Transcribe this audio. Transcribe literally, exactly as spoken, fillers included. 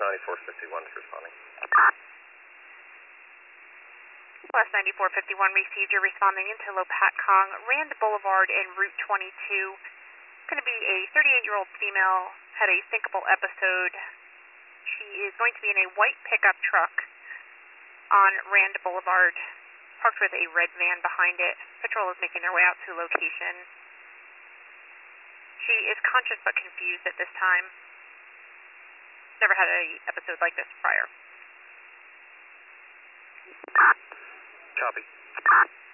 ninety-four fifty-one is responding. West ninety-four fifty-one received. You're responding into Lopatcong, Rand Boulevard and Route twenty-two. Going to be a thirty-eight-year-old female, had a syncopal episode. She is going to be in a white pickup truck on Rand Boulevard, parked with a red van behind it. Patrol is making their way out to location. She is conscious but confused at this time. Never had an episode like this prior. Copy.